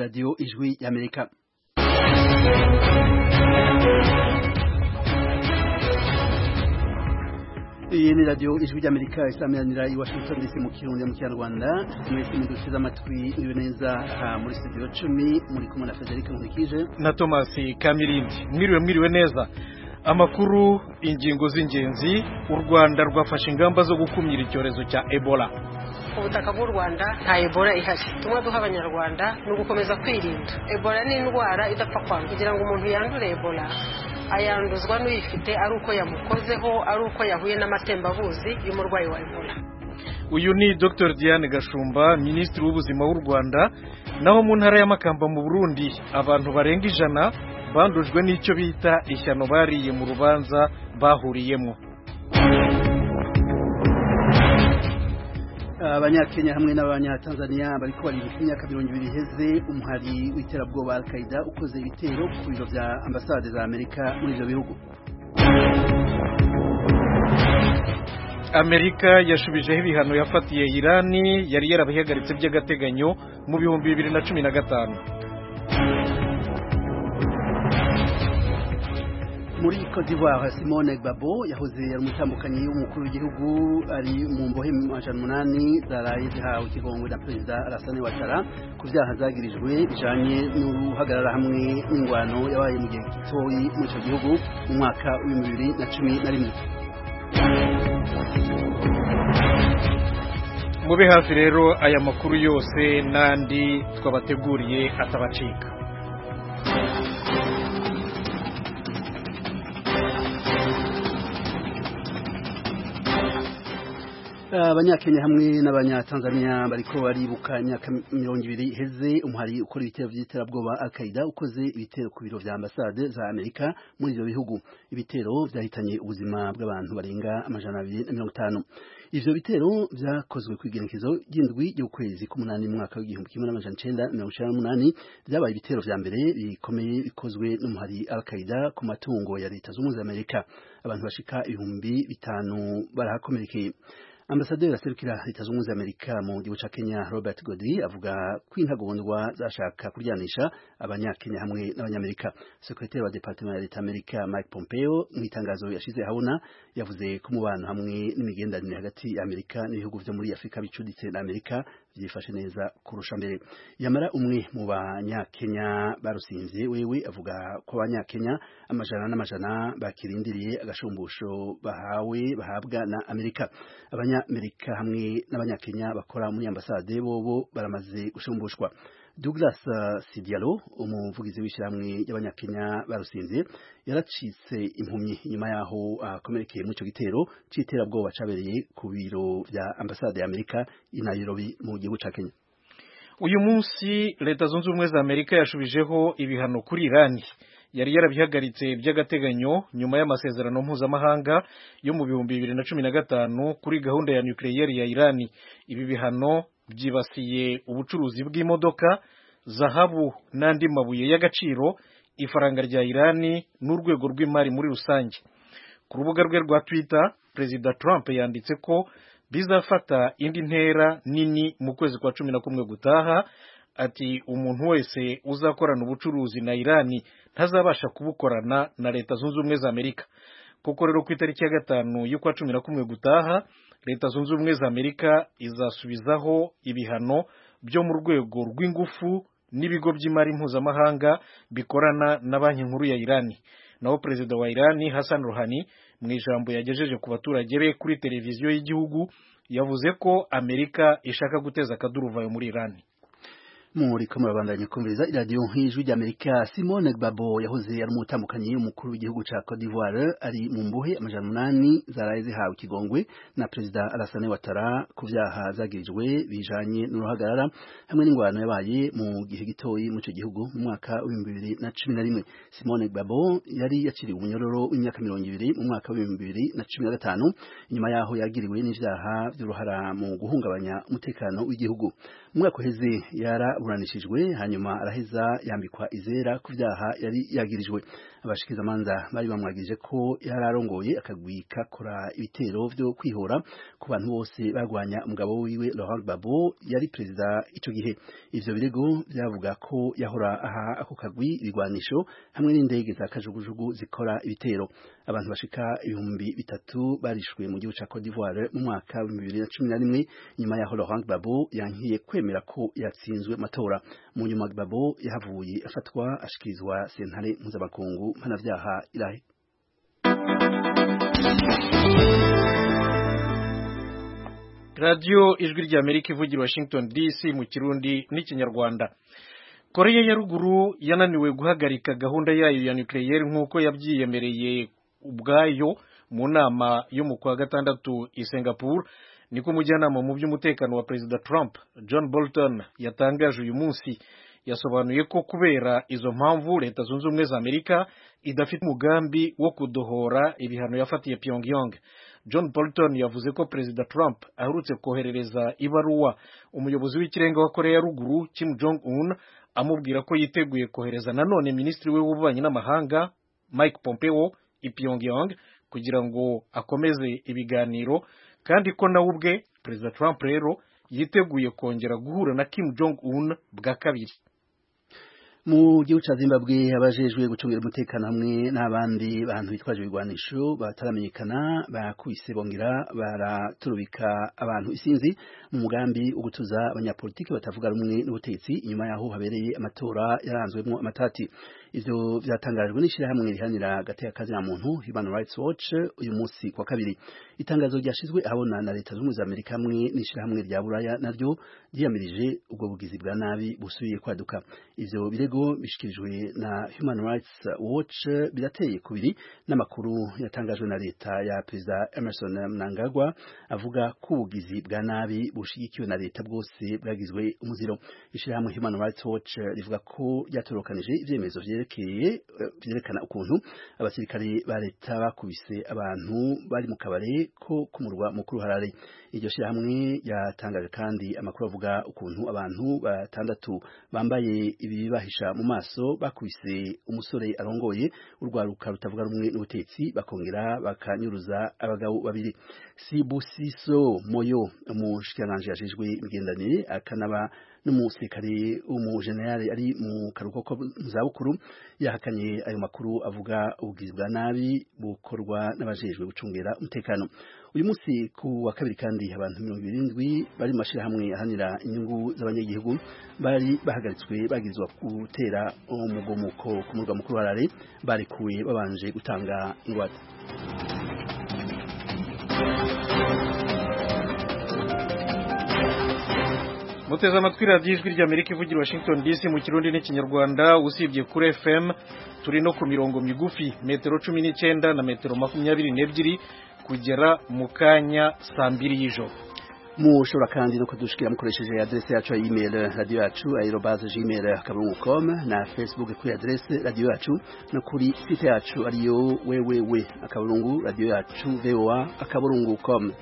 Radio Ijwi y'Amerika. Iyi ni radio Ijwi y'Amerika isameranira i Washington DC mu Kirundi mu Kinyarwanda. Mwese mudusize amatwi niwe neza muri studio 10 muri kumwe na Frederic Nkikije na Thomas Kamirindi. Mwiriwe neza. Amakuru ingingo z'ingenzi. U Rwanda rwafashe ingamba zo gukumira icyorezo cya Ebola. Ubutaka bw'u Rwanda nta Ebola ihari. Tumwe duha abanyarwanda no gukomeza kwirinda. Ebola ni indwara idapfa kwandura. Kugira ngo umuntu yandure Ebola ayanduzwa n'uyifite ari uko yamukozeho, ari uko yahuye n'amatembabuzi y'umurwayi wa Ebola. Uyu ni Dr Diane Gashumba, Minisitiri w'Ubuzima w'u Rwanda. Naho mu ntara y'Amakamba mu Burundi abantu barenga 100 bandujwe n'icyo bita ishyano bariye mu rubanza bahuriyemo. Abanyakenya hamwe n'abanyatanzania bariko baribuka imyaka 20 iheze umuhari w'iterabwoba Al-Qaeda ukoze ibitero ku biro vya ambasade za Amerika muri ivyo bihugu. Amerika yashubijeho ibihano yafatiye Irani yari yarabihagaritse by'agateganyo mu 2015. Muri Côte d'Ivoire, Simone Gbagbo yahoze ari umutambukanyi w'umukuru w'igihugu ari mu mbohe 800 zaraye zihawe ikigongwe na Perezida Alassane Ouattara ku vyaha zagirijwe bijanye n'uruhagarara hamwe n'ingwano yabaye mu gihe gitoyi mu ico gihugu mu mwaka wa 2011. Mube hafi rero aya makuru yose nandi twabateguriye atabacika. Abanyakenya hamwe n'abanyatanzania bariko baribuka imyaka 20 iheze umuhari ukora ibitero vy'iterabwoba Al-Qaeda ukoze ibitero ku biro vya ambasade za Amerika muri ivyo bihugu. Ibitero vyahitanye ubuzima bw'abantu barenga 250. Ivyo bitero vyakozwe kwigenekezo ry'indwi y'ukwezi k'umunani mu mwaka w'1998 vyabaye ibitero vya mbere bikomeye bikozwe n'umuhari Al-Qaeda ku matungo ya Leta z'Ubumwe za Amerika. Abantu bashika 5,000 barahakomerekeye. Ambasaderi aserukira Leta z'Ubumwe za Amerika mu gihugu ca Kenya Robert Godey avuga ko intagondwa zashaka kuryanisha abanyakenya hamwe n'abanyamerika. Secretary wa Department ya Leta Amerika Mike Pompeo mu itangazo yashize habona yavuze ko mubano hamwe n'imigenderanire hagati ya Amerika n'ibihugu vyo muri Afrika bicuditse na Amerika vyifashe neza kurusha mbere. Yamara umwe mu banyakenya barusinze wewe avuga ko abanyakenya amajana bakirindiriye agashumbusho bahabwa na Amerika. Amerika hamwe n'abanyakenya bakora muri ambasade bobo baramaze gushumbushwa. Douglas Sidialo umuvugizi w'ishyirahamwe y'abanyakenya barusinze yaracitse impumyi nyuma yaho akomerekeye mu cyo gitero c'iterabwoba cabereye ku biro vya ambasade ya Amerika i Nairobi mu gihugu ca Kenya. Uyu munsi Leta zunze ubumwe za Amerika yashubijeho ibihano kuri Irani yari yarabihagaritse by'agateganyo nyuma y'amasezerano mpuzamahanga yo mu 2015 kuri gahunda ya nucleaire ya Irani. Ibi bihano byibasiye ubucuruzi bw'imodoka, zahabu n'andi mabuye y'agaciro, ifaranga rya Irani n'urwego rw'imari muri rusange. Ku rubuga rwe rwa Twitter, Perezida Trump yanditse ko bizafata indi ntera nini mu kwezi kwa 11 gutaha. Ati umuntu wese uzakorana ubucuruzi na Irani ntazabasha kubukorana na Leta zunze ubumwe za Amerika. Kuko rero ku itariki ya 5 y'ukwa 11 gutaha Leta zunze ubumwe za Amerika izasubizaho ibihano byo mu rwego rw'ingufu n'ibigo by'imari mpuzamahanga bikorana na banki nkuru ya Irani. Naho Perezida wa Irani Hassan Rouhani mu ijambo yagejeje ku baturage be kuri televiziyo y'igihugu yavuze ko Amerika ishaka guteza akaduruvayo muri Irani. Muri kumurabandanya kumviriza iradiyo Ijwi y'Amerika. Simone Gbagbo yahoze ari umutambukanyi w'umukuru w'igihugu ca Côte d'Ivoire ari mu mbohe 800 zaraye zihawe ikigongwe na Perezida Alassane Ouattara ku vyaha zagirijwe bijanye n'uruhagarara hamwe n'ingwano yabaye mu gihe gitoyi mu cyo gihugu mu mwaka wa 2011. Simone Gbagbo yari yakiriwe umunyororo w'imyaka 20 mu mwaka wa 2015 inyuma yaho yagiriwe n'ivyaha by'uruhara mu guhungabanya umutekano w'igihugu. Mu mwaka uheze yara buranishijwe hanyuma araheza yambikwa izera ku vyaha yari yagirijwe. abashikizamanza bari bamwagije ko yararongoye akagwi kakora ibitero vyo kwihora ku bantu bose bagwanya umugabo wiwe Laurent Gbagbo yari perezida ico gihe. Ivyo birego byavuga ko yahora aha ako kagwi ibigwanisho hamwe n'indege za kajugujugu zikora ibitero. Abantu bashika 3,000 barishwe mu gihugu ca Cote d'Ivoire mu mwaka wa 2011 nyuma ya Laurent Gbagbo yankiye kwemera ko yatsinzwe matora. Mu nyuma Gbagbo yahavuye afatwa ashikirizwa sentare mpuzamakungu mpanavyaha Irahe. Radio Ijwi ry'Amerika ivugira Washington DC mu Kirundi n'Ikinyarwanda. Korea ya ruguru yananiwe guhagarika gahunda yayo ya nucleaire nk'uko yabyiyemereye ubwayo mu nama yo mu kwa gatandatu i Singapore. Niko umujyanama mu by'umutekano wa Perezida Trump John Bolton yatangaje uyu munsi. Yasobanuye ko kubera izo mpamvu Leta Zunze Ubumwe za Amerika idafite umugambi wo kudohora ibihano yafatiye Pyongyang. John Bolton yavuze ko Perezida Trump aherutse koherereza ibaruwa umuyobozi w'ikirenga wa Korea ya ruguru Kim Jong-un amubwira ko yiteguye kohereza nanone Minisitiri we w'ububanyi n'amahanga Mike Pompeo i Pyongyang kugira ngo akomeze ibiganiro, kandi ko nawe ubwe Perezida Trump rero yiteguye kongera guhura na Kim Jong-un bwa kabiri. Mu gihugu ca Zimbabwe abajejwe gucungira umutekano hamwe n'abandi bantu bitwaje ibigwanisho bataramenyekana bakubise bongera baraturubika abantu isinzi mu mugambi wo gutuza abanyapolitiki batavuga rumwe n'ubutegetsi inyuma yaho habereye amatora yaranzwemo amatati. Ivyo vyatangajwe n'ishirahamwe rihanira agateka ka muntu Human Rights Watch uyu munsi kwa kabiri. Itangazo ryashizwe ahabona na Leta Zunze Ubumwe za Amerika hamwe n'ishirahamwe rya Buraya naryo ryiyamirije ubwo bugizi bwa nabi busubiye kwaduka. Ivyo birego bishikirijwe na Human Rights Watch birateye kubiri n'amakuru yatangajwe na leta ya Perezida Emerson Mnangagwa avuga ko ubugizi bwa nabi bushigikiwe na leta bwose bwagizwe umuziro. Ishirahamwe Human Rights Watch rivuga ko yatorokanije ivyemezo vyerekana ukuntu abasirikare ba leta bakubise abantu bari mu kabare ko kumurwa mukuru Harare. Iryo shirahamwe yatangaje kandi amakuru avuga ukuntu abantu batandatu bambaye ibibahisha mu maso bakubise umusore arongoye urwaruka rutavuga rumwe n'ubutetsi bakongera bakanyuruza abagabo babiri. Sibusiso Moyo umushikiranganje yajejwe imigendanire akanaba n'umusirikare w'umujenerali ari mu karuhuko ko muzabukuru yahakanye ayo makuru avuga ubugizi bwa nabi bukorwa n'abajejwe gucungera umutekano. Uyu munsi ku wa kabiri kandi abantu 27 bari mashirahamwe ahanira inyungu z'abanyagihugu bari bahagaritswe bagizwa gutera umugomuko ku murwa mukuru Harare barekuwe babanje gutanga ingwate. Muteze amatwi Radio Ijwi ry'Amerika ivugira Washington DC mu Kirundi n'Ikinyarwanda, usibye kuri FM turi no ku mirongo migufi metero 19 na metero 22 kugera mu kanya saa 2 y'ijoro. Mushobora kandi no kudushikira mukoresheje adresse yacu ya email radio yacu @gmail.com na Facebook kuri adresse radio yacu no kuri site yacu ariyo www.radio yacu voa.com.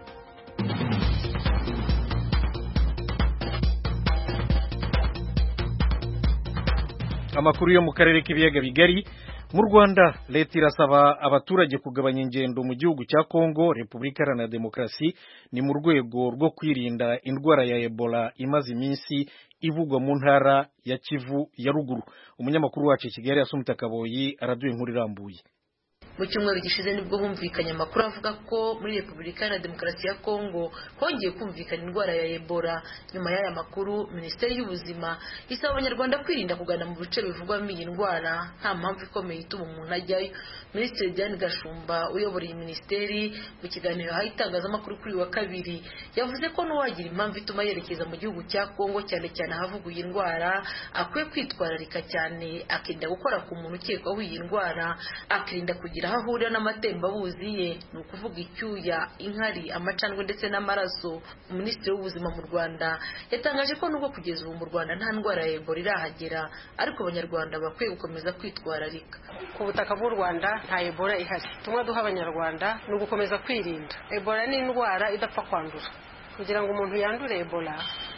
Amakuru yo mu karere k'ibiyaga bigari. Mu Rwanda leta irasaba abaturage kugabanya ingendo mu gihugu cya Kongo Repubulika Iharanira Demokarasi ni mu rwego rwo kwirinda indwara ya Ebola imaze iminsi ivugwa mu ntara ya Kivu ya ruguru. Umunyamakuru wacu Kigali Asumta Kaboyi araduye inkuru irambuye. Mu cyumweru gishize nibwo humvikanye amakuru avuga ko muri Repubulika Iharanira Demokarasi ya Kongo hongeye kumvikana indwara ya Ebola. Nyuma y'aya makuru Minisiteri y'Ubuzima isaba Abanyarwanda kwirinda kugana mu bice bivugwamo iyi ndwara nta mpamvu ikomeye ituma umuntu ajyayo. Minisitiri Diane Gashumba uyobora iyi minisiteri mu kiganiro yahaye itangazamakuru kuri wa kabiri yavuze ko n'uwagira impamvu ituma yerekeza mu gihugu cya Kongo cyane cyane ahavuga iyi ndwara akwiye kwitwararika cyane, akirinda gukora ku muntu ukekwaho iyi ndwara, akirinda kugira aho ahurira n'amatembabuzi ye, ni ukuvuga icyuya, inkari, amacandwe ndetse n'amaraso. Minisitiri w'Ubuzima mu Rwanda yatangaje ko nubwo kugeza ubu mu Rwanda nta ndwara ya Ebola irahagera, ariko Abanyarwanda bakwiye gukomeza kwitwararika. Ku butaka bw'u Rwanda nta Ebola ihari. Tumwe duha Abanyarwanda ni ugukomeza kwirinda. Ebola ni indwara idapfa kwandura. Kugira ngo umuntu yandure Ebola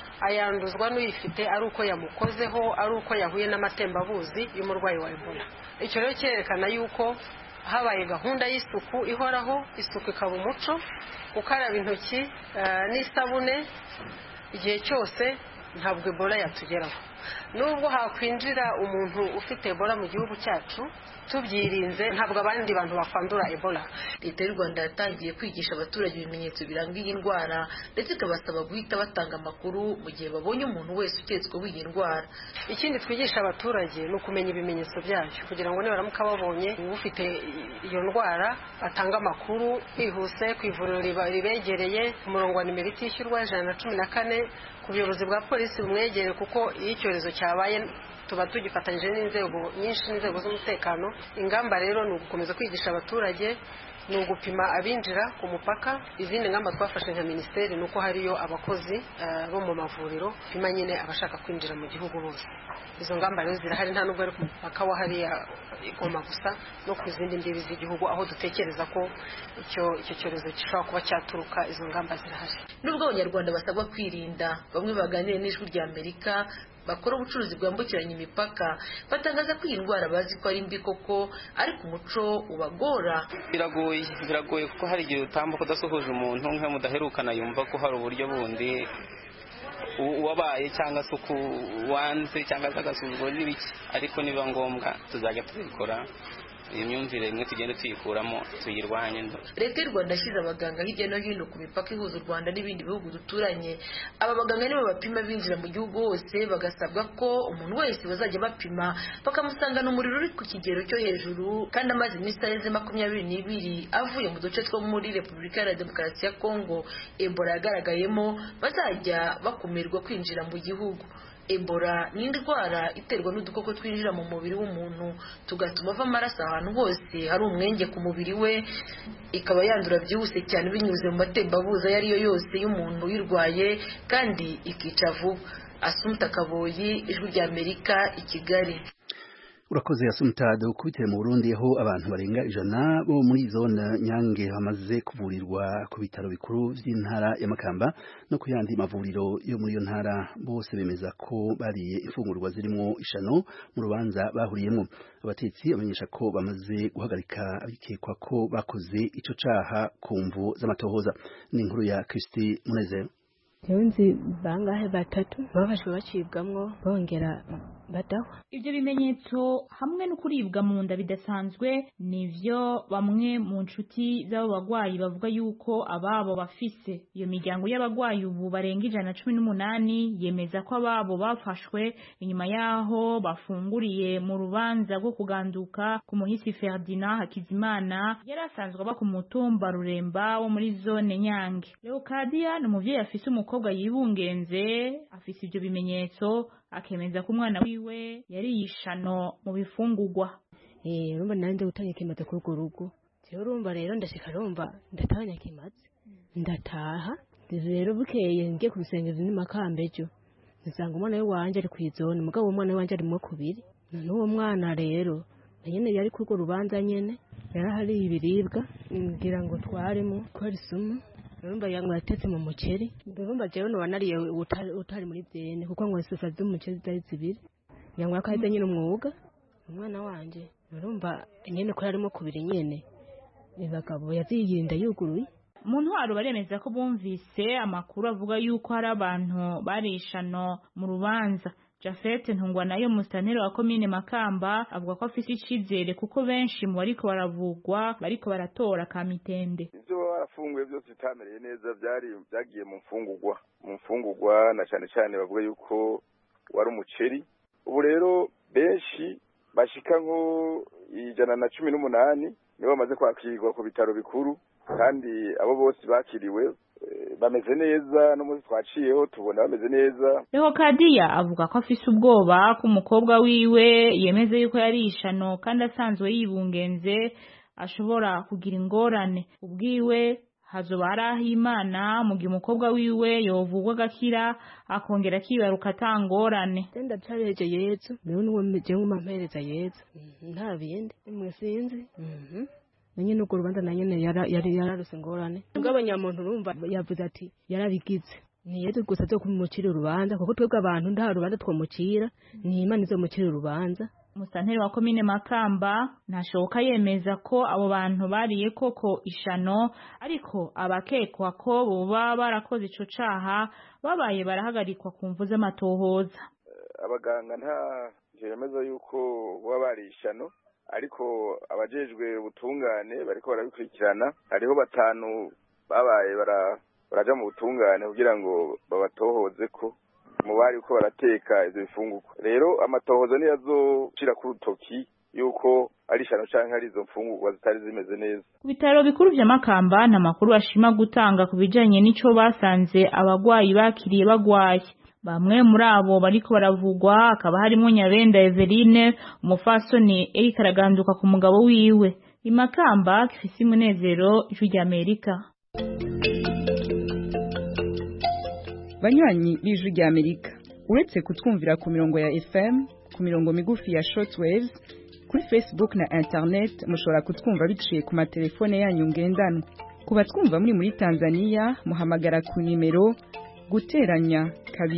ayanduzwa n'uyifite ari uko yamukozeho, ari uko yahuye n'amatembabuzi y'umurwayi wa Ebola. icyo rero cyerekana yuko habaye gahunda y'isuku ihoraho, isuku ikaba umuco, gukaraba intoki n'isabune igihe cyose, ntabwo Ebola yatugeraho. Nubwo hakwinjira umuntu ufite Ebola mu gihugu cyacu, tubyirinze ntabwo abandi bantu bakwandura Ebola. Leta y'u Rwanda yatangiye kwigisha abaturage ibimenyetso biranga iyi ndwara ndetse ikabasaba guhita batanga amakuru mu gihe babonye umuntu wese uketsweho iyi ndwara. Ikindi twigisha abaturage ni ukumenya ibimenyetso byayo kugira ngo nibaramuka babonye ufite iyo ndwara batanga amakuru bihuse ku ivuriro ribegereye, ku murongo wa nimero itishyurwa 114 ku buyobozi bwa polisi bumwegereye, kuko iyo icyorezo cyabaye tuba tugifatanyije n'inzego nyinshi, n'inzego z'umutekano. Ingamba rero ni ugukomeza kwigisha abaturage, ni ugupima abinjira ku mupaka. Izindi ngamba twafashe nka minisiteri ni uko hariyo abakozi bo mu mavuriro pima nyine abashaka kwinjira mu gihugu bose. Izo ngamba rero zirahari, nta nubwo ari ku mupaka wa hariya Goma gusa, no ku zindi mbibi z'igihugu aho dutekereza ko icyo cyorezo gishobora kuba cyaturuka. Izo ngamba zirahari. Nubwo abanyarwanda basabwa kwirinda, bamwe baganiriye n'Ijwi ry'Amerika bakora ubucuruzi bwambukiranya imipaka batangaza ko iyi ndwara bazi ko ari mbi koko, ariko umuco ubagora. Biragoye kuko hari igihe utambuka udasohoje umuntu nk'aho mudaherukana, yumva ko hari uburyo bundi wabaye cyangwa se uko wanze cyangwa se agasuzuguro n'ibiki, ariko niba ngombwa tuzajya tubikora. Iyi myumvire imwe tugenda tuyikuramo tuyirwanye. Leta y'u Rwanda yashyize abaganga hirya no hino ku mipaka ihuza u Rwanda n'ibindi bihugu duturanye. Aba baganga nibo bapima binjira mu gihugu hose, bagasabwa ko umuntu wese bazajya bapima bakamusangana umuriro uri ku kigero cyo hejuru kandi amaze iminsi arenze 22 avuye mu duce two muri Repubulika ya Demokarasi ya Kongo Ebola yagaragayemo, bazajya bakumirwa kwinjira mu gihugu. Ebola ni indwara iterwa n'udukoko twinjira mu mubiri w'umuntu tugatuma ava amaraso ahantu hose hari umwenge ku mubiri we, ikaba yandura byihuse cyane binyuze mu matembabuzi ayo ariyo yose y'umuntu uyirwaye kandi ikica vuba. Asumta Kaboyi, Ijwi ry'Amerika, i Kigali. Urakoze Asumta. Dukubitire mu Burundi aho abantu barenga 100 bo muri zone Nyange bamaze kuvurirwa ku bitaro bikuru by'intara ya Makamba no ku yandi mavuriro yo muri iyo ntara. Bose bemeza ko bariye ifungurwa zirimo ishano mu rubanza bahuriyemo. Abatetsi bamenyesha ko bamaze guhagarika abikekwa ko bakoze ico caha ku mvu z'amatohoza. Ni inkuru ya Kristi Munezero. Yonzi bangahe batatu babashwe bacibwamwo bongera badahwa. Ibyo bimenyetso hamwe no kuribwa mu nda bidasanzwe nivyo bamwe mu nshuti z'abo bagwayi bavuga yuko ababo bafise. Iyo miryango y'abagwayi ubu barenga 118 yemeza ko ababo bafashwe inyuma yaho bafunguriye mu rubanza rwo kuganduka ku muhisi Ferdinand Hakizimana yari asanzwe aba ku mutumba Ruremba wo muri zone Nyange. Leocadia ni umuvyeyi afise umukobwa yibungenze, afise ibyo bimenyetso, akemeza ko umwana wiwe yari yishano mu bifungurwa. Urumva nande utanye kimaze kuri urwo rugo. Urumva rero ndashika rumva ndatanya kimaze. Ndataha. Rero bukeye ngiye kubisengeza ni Makambejo. Nsanga umwana we wanje ari kwizone, mugabo umwana we wanje ari mu kubiri. N'uwo mwana rero nyene yari kuri urwo rubanza nyene. Yarahari ibiribwa ngira ngo twarimo ko ari sumu. Urumva yangu yatetse mu muceri. Urumva jewe no wanariye utari muri byene kuko ngo isufa z'umuceri zari zibiri. Yangu akaze nyine umwuga. Umwana wanje urumva nyene ko yarimo kubiri nyene. Ibagabo yaziyirinda yuguruye. Mu ntwaro baremeza ko bumvise amakuru avuga yuko hari abantu barishano mu rubanza. Jafet Ntungwa nayo mustanero wa komine Makamba avuga ko afise icizere kuko benshi mu bariko baravugwa bariko baratora kamitende. Ivyo barafunguye byose bitamereye neza byagiye mu mfungurwa na cyane bavuga yuko wari umuceri. Ubu rero benshi bashika nko 118 nibo bamaze kwakirwa ku bitaro bikuru kandi abo bose bakiriwe bameze neza, no muri twaciyeho tubona bameze neza. Leocadia avuga ko afise ubwoba ko umukobwa wiwe yemeze yuko yari ishano kandi asanzwe yibungenze ashobora kugira ingorane. Ubwiwe hazobara Imana mu gihe umukobwa wiwe yovugwa gakira akongera akibaruka atangorane. Tenda cyareje Yezu niwe nuwo mje ngumampereza Yezu nta bindi mwesinzi. Nanyi nuko rubanza nanyene yari yararuse ngorane. Bw'abanyamuntu urumva yavuze ati yarabigize. Ni Yezu gusa zo kumucira urubanza kuko twebwe abantu nta rubanza twomucira, ni Imana izo mucira urubanza. Musanteri wa komine Makamba ntashoboka yemeza ko abo bantu bariye koko ishano, ariko abakekwa ko boba barakoze ico caha babaye barahagarikwa ku mvu z'amatohoza. Abaganga nta yemeza yuko boba bariye ishano, ariko abajejwe ubutungane bariko barabikurikirana. Hariho batanu babaye baraja mu butungane kugira ngo babatohoze ko mu bari uko barateka ivyo bifungurwa. Rero amatohoza niyo azoshira ku rutoki yuko ari ishano canke ari izo mfungurwa zitari zimeze neza. Ku bitaro bikuru vya Makamba nta makuru bashima gutanga ku bijanye n'ico basanze abagwayi bakiriye bagwaye. Bamwe muri abo bariko baravugwa akaba harimo Nyabenda Eveline, umufasoni Eric araganduka ku mugabo wiwe. Imakamba Kifisi Munezero, Ijwi rya Amerika. Banywanyi b'Ijwi rya Amerika, uretse kutwumvira ku mirongo ya FM, ku mirongo migufi ya shortwaves, kuri Facebook na internet mushobora kutwumva biciye ku matelefone yanyu ngendanwa. Kuba twumva muri Tanzania muhamagara ku nimero guteranya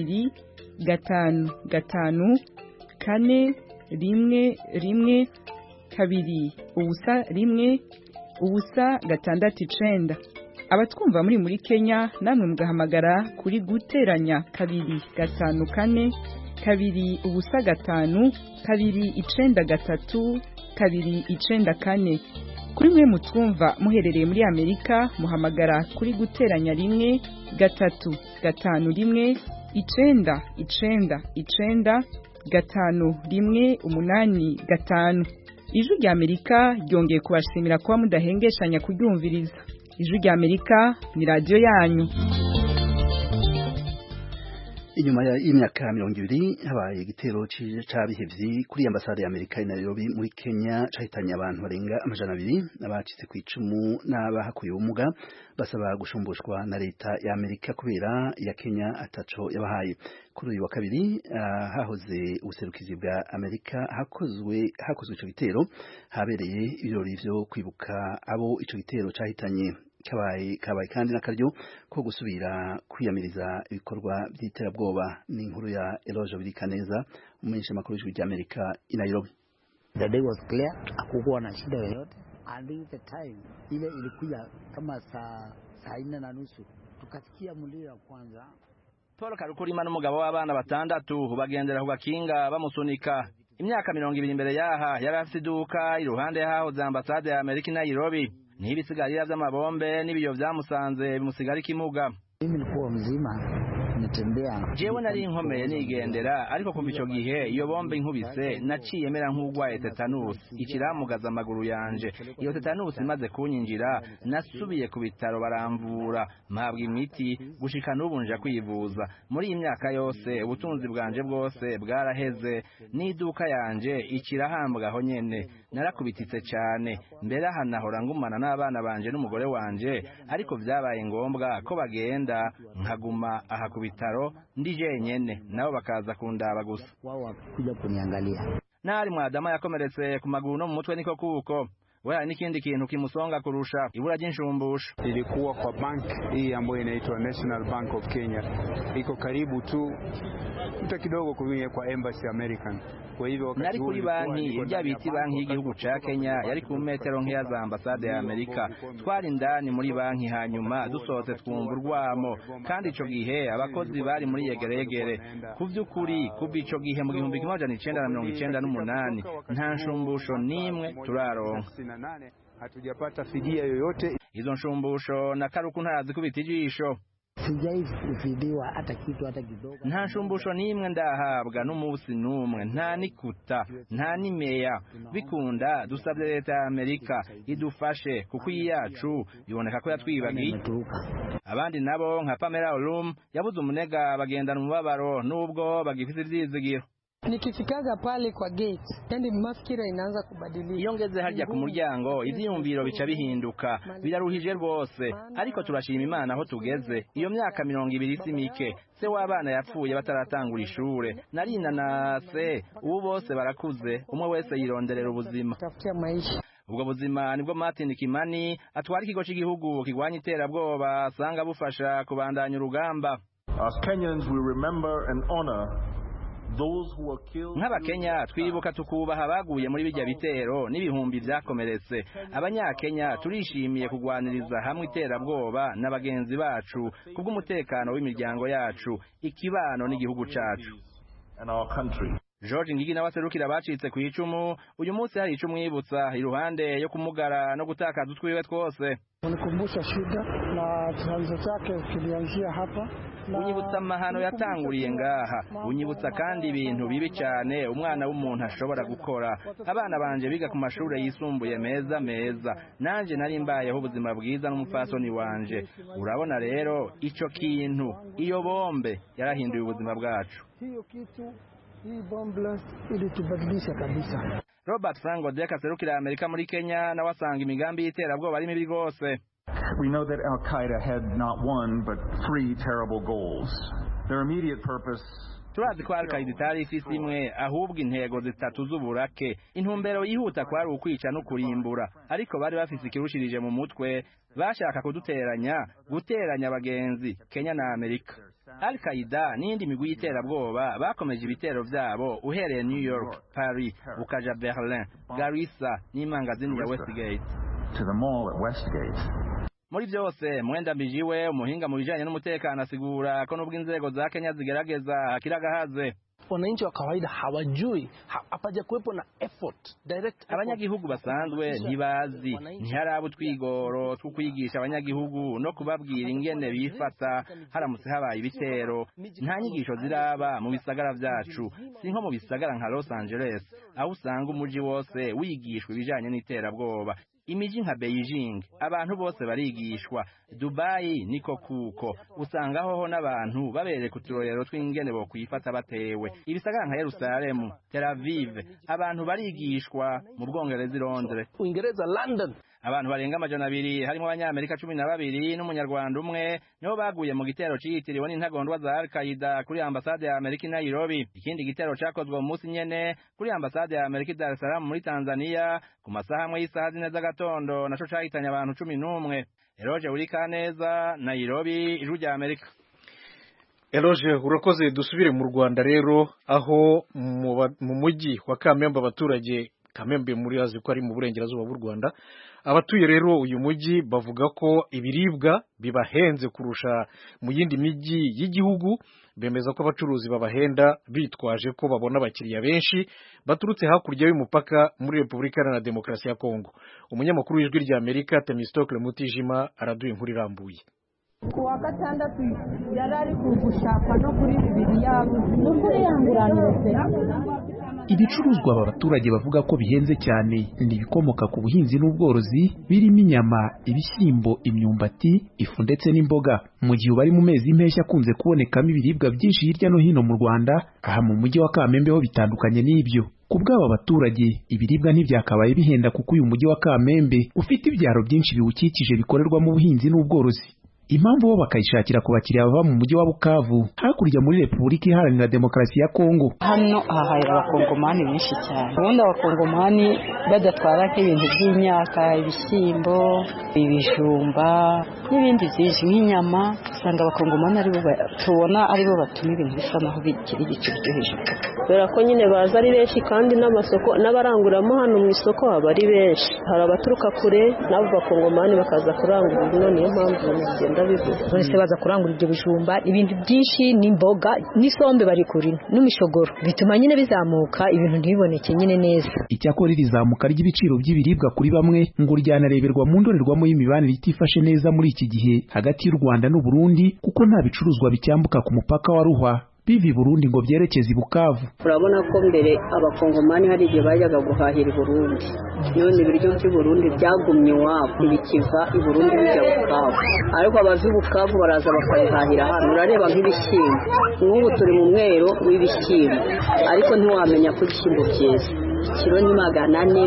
2554112 abatwumva muri Kenya namwe mugahamagara kuri guteranya 255 kuri mwe mutwumva muherereye muri Amerika muhamagara kuri guteranya 1-351-995 Ijwi rya Amerika ryongeye kubashimira kuba mudahengeshanya kuryumviriza. Ijwi rya Amerika ni radio yanyu. Inyuma y'imyaka 20 habaye igitero c'abihevyi kuri ambasade ya Amerika i Nairobi muri Kenya cahitanye abantu barenga 200 abacitse ku icumu n'abahakuye ubumuga basaba gushumbushwa na leta ya Amerika kubera ya Kenya ataco yabahaye. Kuri uyu wa kabiri hahoze ubuserukizi bwa Amerika hakozwe ico gitero habereye ibirori vyo kwibuka abo ico gitero cahitanye. Kabaye kandi n'akaryo ko gusubira kwiyamiriza ibikorwa by'iterabwoba. Ni inkuru ya Eloge Birikaneza umumenyesha makuru w'Ijwi rya Amerika i Nairobi. The day was clear, hakukuwa na shida yoyote. And the time ile ilikuja kama saa 4:30 tukasikia mlio kwanza. Paul Karukurima n'umugabo w'abana batandatu bagendera ku gakinga bamusunika. Imyaka 20 imbere yaha yari afite iduka iruhande hahoze ambasade ya Amerika i Nairobi. N'ibisigarira by'amabombe n'ibiyo byamusanze bimusigara ikimuga. Mimi nilikuwa mzima nitembea. Jewe nari inkomeye nigendera ariko kuva ico gihe iyo bombe inkubise naciye mera nk'ugwaye tetanus ikiramugaza amaguru yanje. Iyo tetanus imaze kunyinjira nasubiye ku bitaro baramvura mpabwa imiti gushika n'ubu nja kwivuza. Muri iyi myaka yose ubutunzi bwanje bwose bwaraheze n'iduka yanje ikirahambwa aho nyene. Narakubititse cyane mbere ahanahora ngumana n'abana banje n'umugore wanje ariko vyabaye ngombwa ko bagenda nkaguma aha ku bitaro ndi jenyene nabo bakaza kundaba gusa. Wao kuja kuniangalia. Nari mwadama yakomeretse ku maguru no mu mutwe niko kuko wewe nikindi kintu kimusonga kurusha ibura ry'inshumbusho. Ilikuwa kwa bank hii ambayo inaitwa National Bank of Kenya. Iko karibu tu kidogo kuvinye kwa Embassy American. Kwa hivyo wakati nari kuri banki irya biti banki y'igihugu ca Kenya yari ku metero nkeya za ambasade ya Amerika. Twari ndani muri banki hanyuma dusohotse twumva urwamo kandi ico gihe abakozi bari muri yegeregere. Kuvyukuri kuva ico gihe mu 1998 nta nshumbusho nimwe turaronka. Hatujapata fidia yoyote. Izo nshumbusho na Karuku ntazi kubita ijisho. Sijafidiwa hata kitu hata kidogo. Nta nshumbusho nimwe ndahabwa n'umusi numwe nta nikuta nta nimeya bikunda dusabye leta ya Amerika idufashe kuko iyacu iboneka ko yatwibagiye. Abandi nabo nka Pamela Olum yabuze umunega bagendana umubabaro nubwo bagifite ivyizigiro. Nikifikaga pale kwa gate kandi mafikira inaanza kubadilika. Iyo ngeze harya ku muryango ivyiyumviro bica bihinduka biraruhije rwose ariko turashima Imana aho tugeze. Iyo myaka 20 simike se w'abana yapfuye bataratangura ishure narina na se ubu bose barakuze umwe wese yironderera ubuzima. Ubwo buzima nibwo Martin Kimani atwara ikigo cy'igihugu kigwanya iterabwoba asanga bufasha kubandanya urugamba. As Kenyans we remember and honor nk'abakenya twibuka tukubaha abaguye muri bijya bitero n'ibihumbi vyakomeretse. Abanyakenya turishimiye kugwaniriza hamwe iterabwoba n'abagenzi bacu kubw'umutekano w'imiryango yacu, ikibano n'igihugu cacu. George Ngigi n'abaserukira bacitse ku icumu uyu munsi hari icumu yibutsa iruhande yo kumugara no gutakaza utwiwe twose. Unikumbusha shida na chanzo chake kilianzia hapa. Unyibutsa amahano yatanguriye ngaha, unyibutsa kandi ibintu bibi cyane umwana w'umuntu ashobora gukora. Abana banje biga ku mashuri yisumbuye meza, nanje nari mbayeho ubuzima bwiza n'umupfasoni wanje. Urabona rero ico kintu, iyo bombe yarahinduye ubuzima bwacu. Hii bomba ilitubadilisha kabisa. Robert Frank Odeka aserukira Amerika muri Kenya na wasanga imigambi y'iterabwoba ari mibi gose. We know that Al-Qaeda had not one but 3 terrible goals. Their immediate purpose. Turazi ko Al-Qaeda itari ifise imwe ahubwo intego zitatu z'uburake. Intumbero yihuta kwari ukwica no kurimbura, ariko bari bafise ikirushirije mu mutwe, bashaka guteranya abagenzi Kenya na Amerika. Al-Qaeda n'indi migwi y'iterabwoba bakomeje ibitero vyabo uhereye New York, Paris, ukaja Berlin, Garissa n'imangazini ya Westgate. To the mall at Westgate. Muri byose Mwenda Mbijiwe umuhinga mu bijanye n'umutekano asigura ko nubwo inzego za Kenya zigerageza akiragahaze. Wananchi wa kawaida hawajui, hapaja kuwepo na effort direct. Abanyagihugu basanzwe ntibazi, ntiharaba utwigoro two kwigisha abanyagihugu no kubabwira ingene bifata haramutse habaye ibitero. Nta nyigisho ziraba mu bisagara vyacu, si nko mu bisagara nka Los Angeles aho usanga umuji wose wigishwa ibijanye n'iterabwoba. Imiji nka Beijing abantu bose barigishwa. Dubai niko kuko usanga hoho n'abantu babereka uturorero tw'ingene bo kwifata batewe. Ibisagara nka Yerusalemu, Tel Aviv abantu barigishwa. Mu Bwongereza Londres, Uingereza London abantu barenga 200 harimo abanyamerika 12 n'umunyarwanda umwe niho baguye mu gitero ciyitiriwe n'intagondwa za Al-Qaeda kuri ambasade ya Amerika i Nairobi. Ikindi gitero cakozwe mu munsi nyene kuri ambasade ya Amerika i Dar es Salaam muri Tanzania ku masaha amwe y'isaha 4 z'agatondo naco cahitanye abantu 11. Eroje Urikaneza, Nairobi, Ijwi rya Amerika. Eroje urakoze. Dusubire mu Rwanda rero aho mu mujyi wa Kamembe abaturage Kamembe muri azi ko ari mu burengerazuba bw'u Rwanda. Abatuye rero uyu mujyi bavuga ko ibiribwa bibahenze kurusha mu yindi mijyi y'igihugu. Bemeza ko abacuruzi babahenda bitwaje ko babona abakiriya benshi baturutse hakurya y'umupaka muri Repubulika Iharanira Demokarasi ya Kongo. Umunyamakuru w'Ijwi rya Amerika Temistocle Mutijima araduye inkuru irambuye. Kuwa gatandatu yarari kugushaka no kuri bibiri yabo n'ukuri yanguranije. Ibicuruzwa aba baturage bavuga ko bihenze cyane ni ibikomoka ku buhinzi n'ubworozi birimo inyama, ibishyimbo, imyumbati, ifu ndetse n'imboga. Mu gihe bari mu mezi y'impeshyi akunze kubonekamo ibiribwa byinshi hirya no hino mu Rwanda, aha mu mujyi wa Kamembe ho bitandukanye n'ibyo. Ku bw'aba baturage ibiribwa ntibyakabaye bihenda kuko uyu mujyi wa Kamembe ufite ibyaro byinshi biwukikije bikorerwamo ubuhinzi n'ubworozi. Impamvu bo bakayishakira ku bakiriya bava mu mujyi wa Bukavu hakurya muri Repubulika Iharanira Demokarasi ya Kongo. Hano hahahira abakongomani benshi cyane. Ubundi abakongomani badatwara nk'ibintu by'imyaka, ibishyimbo, ibijumba n'ibindi byinshi nk'inyama, usanga abakongomani aribo tubona aribo batuma ibintu bisa naho bikiri igiciro cyo hejuru. Kubera ko nyine baza ari benshi kandi n'amasoko n'abaranguramo hano mu isoko haba ari benshi. Hari abaturuka kure n'abo bakongomani bakaza kurangura. Niyo mpamvu bigenda bose baza kurangura ibyo bijumba, ibintu byinshi n'imboga n'isombe bari kurina n'imishogoro, bituma nyine bizamuka ibintu ntibiboneke nyine neza. Icyakora rizamuka ry'ibiciro by'ibiribwa kuri bamwe ngo ryanareberwa mu ndorerwamo y'imibanire itifashe neza muri iki gihe hagati y'u Rwanda n'u Burundi kuko nta bicuruzwa bicyambuka ku mupaka wa Ruhwa bivi Burundi ngo byerekeze i Bukavu. Urabona ko mbere abakongomani hari igihe bajyaga guhahira i Burundi, none ibiryo by'i Burundi byagumye iwabo bikiva i Burundi bijya Bukavu, ariko abazi Bukavu baraza bakabihahira hano. Urareba nk'ibishyimbo, nk'ubu turi mu mwero w'ibishyimbo, ariko ntiwamenya ko ibishyimbo byeze ikiro ni 400,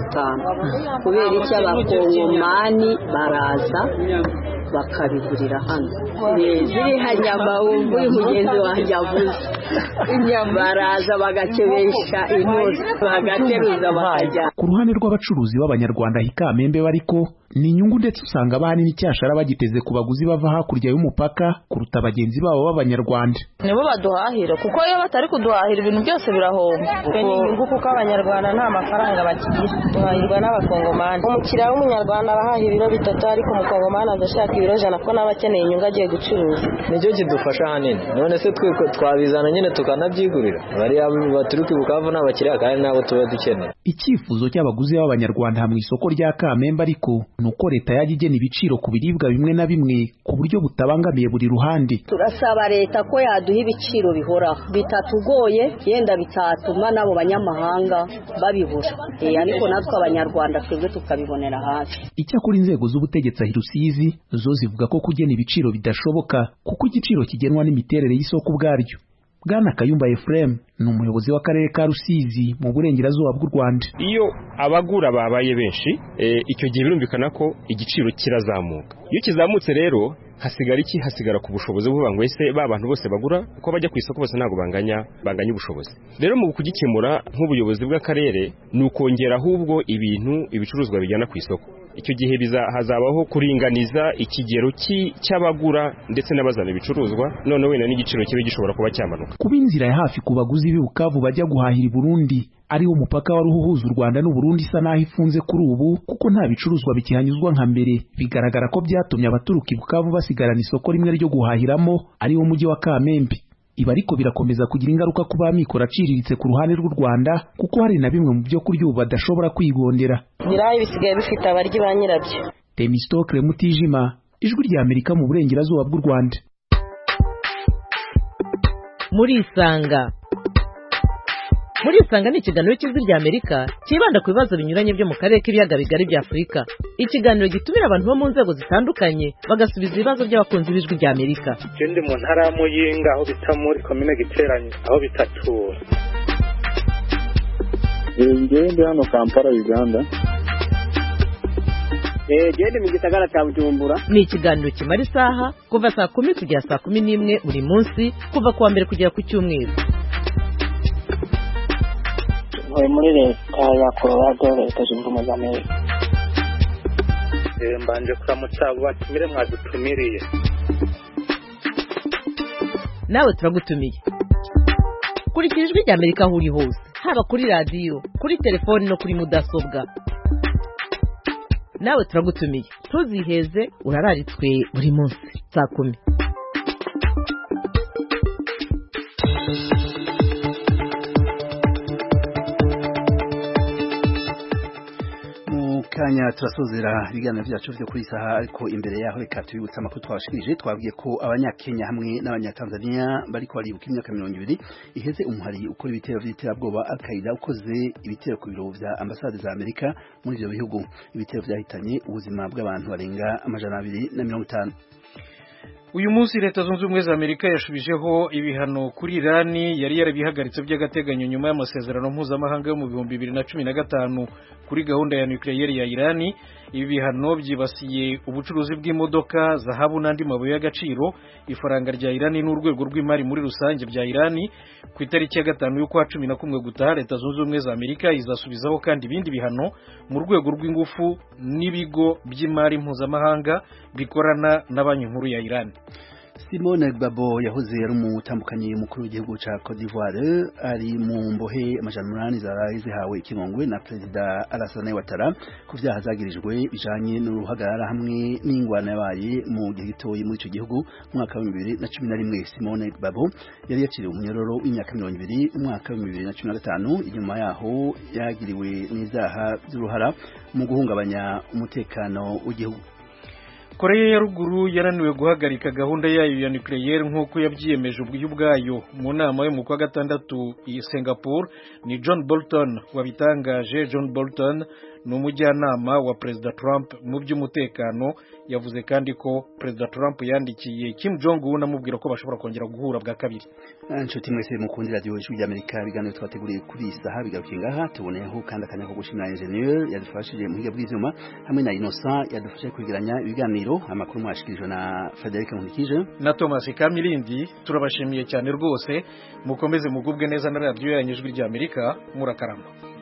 500 kubera icyo abakongomani baraza bakabigurira hano. Ziriya nyama wumva uyu mugenzi wanjye avuze, inyama baraza bagakebesha intozi bagateruza bakajya. Ku ruhande rw'abacuruzi b'Abanyarwanda hi Kamembe bariko ni inyungu ndetse usanga ahanini icyashara bagiteze ku baguzi bava hakurya y'umupaka kuruta bagenzi babo b'abanyarwanda. Nibo baduhahira kuko iyo batari kuduhahira ibintu byose birahomba. Ni inyungu kuko abanyarwanda nta mafaranga bakigira, duhahirwa n'abakongomani. Umukiriya w'umunyarwanda arahahira ibiro bitatu ariko umukongomani adashaka ibiro 100 ko nawe akeneye inyungu agiye gucuruza. Nicyo kidufasha hanini. None se twe twabizana nyine tukanabyigurira. Bariya baturuka i Bukavu n'abakiriya kandi nabo tuba dukeneye. Icyifuzo cy'abaguzi b'abanyarwanda mu isoko rya Kamembe ariko nuko leta yajya igena ibiciro ku biribwa bimwe na bimwe ku buryo butabangamiye buri ruhande. Turasaba leta ko yaduha ibiciro bihoraho bitatugoye yenda bitatuma nabo banyamahanga babibura, ariko natwe abanyarwanda twebwe tukabibonera hafi. Icyakora inzego z'ubutegetsi ahi Rusizi zo zivuga ko kugena ibiciro bidashoboka kuko igiciro kigenwa n'imiterere y'isoko ubwaryo. Bwana Kayumba Ephraim ni umuyobozi w'akarere ka Rusizi mu burengerazuba bw'u Rwanda. Iyo abagura babaye benshi icyo gihe birumvikana ko igiciro kirazamuka. Iyo kizamutse rero hasigara ku bushobozi buvuga ngo ese ba bantu bose bagura uko bajya ku isoko bose ntago banganya ubushobozi. Rero mu kugikemura nk'ubuyobozi bw'akarere ni ukongera ahubwo ibicuruzwa bijyana ku isoko. Icyo gihe hazabaho kuringaniza ikigero cy'abagura ndetse n'abazana ibicuruzwa, none wenda n'igiciro kibe gishobora kuba cyamanuka. Kuba inzira ya hafi ku baguzi b'i Bukavu bajya guhahira i Burundi ariwo umupaka wari uhuza u Rwanda n'u Burundi isa naho ifunze kuri ubu kuko nta bicuruzwa bikihanyuzwa nka mbere, bigaragara ko byatumye abaturuka i Bukavu basigarana isoko rimwe ryo guhahiramo ariwo mujyi wa Kamembe. Ibi ariko birakomeza kugira ingaruka ku bamikoro aciriritse ku ruhande rw'u Rwanda kuko hari na bimwe mu byo kurya ubu badashobora kwigondera. Birayi bisigaye bifite abaryi ba nyirabyo. Temistokle Mutijima, Ijwi rya Amerika mu burengerazuba bw'u Rwanda. Muri Isanga ni ikiganiro cy'Ijwi rya Amerika kibanda ku bibazo binyuranye byo mu karere k'ibiyaga bigari bya Afurika. Ikiganiro gitumira abantu bo mu nzego zitandukanye bagasubiza ibibazo by'abakunzi b'Ijwi rya Amerika. Ndi mu ntara ya Muyinga aho bita muri komine Giteranye aho bitatura. Ndi hano Kampala Uganda. Gende mu gisagara cya Bujumbura. Ni ikiganiro kimara isaha kuva saa 10 kugera saa 11 buri munsi kuva kuwa mbere kugera ku cyumweru. Muri leta ya Colorado leta zunze ubumwe za Amerika. Mbanje kuramutsa batumire mwadutumiriye. Nawe turagutumiye. Kurikira Ijwi rya Amerika aho uri hose, haba kuri radio, kuri telefoni no kuri mudasobwa. Nawe turagutumiye. Ntuziheze, urararitswe buri munsi saa 10. Kanya turasozera ibiganiro byacu byo kuri saha, ariko imbere yaho reka tubibutsa amakuru twabashikirije. Twabwiye ko abanyakenya hamwe n'abanyatanzania bariko baribuka imyaka 20 iheze umuhari ukora ibitero by'iterabwoba Al-Qaeda ukoze ibitero ku biro vya ambasade za Amerika muri ivyo bihugu. Ibitero byahitanye ubuzima bw'abantu barenga 250. Uyu munsi leta zunze ubumwe za Amerika yashubijeho ibihano kuri Irani yari yarabihagaritse by'agateganyo nyuma y'amasezerano mpuzamahanga yo mu 2015 kuri gahunda ya nucleaire ya Irani. Ibi bihano byibasiye ubucuruzi bw'imodoka, zahabu n'andi mabuye y'agaciro, ifaranga rya Irani n'urwego rw'imari muri rusange bya Irani. Ku itariki ya 5 y'ukwa 11 gutaha leta zunze ubumwe za Amerika izasubizaho kandi ibindi bihano mu rwego rw'ingufu n'ibigo by'imari mpuzamahanga bikorana na banki nkuru ya Irani. Simone Gbagbo yahoze ari umutambukanyi mukuru w'igihugu ca Cote d'Ivoire ari mu mbohe amajanurani zaraye zihawe ikirongwe na Perezida Alassane Ouattara ku vyaha zagirijwe bijanye n'uruhagarara hamwe n'ingwana yabaye mu gihe gitoyi muri ico gihugu mu mwaka wa 2011. Simone Gbagbo yari yakiriwe umunyororo w'imyaka 20 mu mwaka wa 2015 inyuma yaho yagiriwe n'ivyaha by'uruhara mu guhungabanya umutekano w'igihugu. Korea ya ruguru yananiwe guhagarika gahunda yayo ya nucleaire nk'uko yabyiyemeje ubwayo mu nama yo mu kwa gatandatu i Singapore. Ni John Bolton wabitangaje. John Bolton ni umujyanama wa Perezida Trump mu by'umutekano. Yavuze kandi ko Perezida Trump yandikiye Kim Jong-un amubwira ko bashobora kongera guhura bwa kabiri. Inshuti mwese mukundi radio Ijwi rya Amerika, ibiganiro twateguriye kuri saha bigarukiye ngaha. Tuboneyeho kandi akanya ko gushimira engineer yadufashije mu higa bw'ivyuma hamwe na Innocent yadufashije kwegeranya ibiganiro. Amakuru mwashikirijwe na Frederic Nkulikije na Thomas Kamilindi. Turabashimiye cyane rwose, mukomeze mugubwe neza na radio yanyu Ijwi rya Amerika. Murakaramba.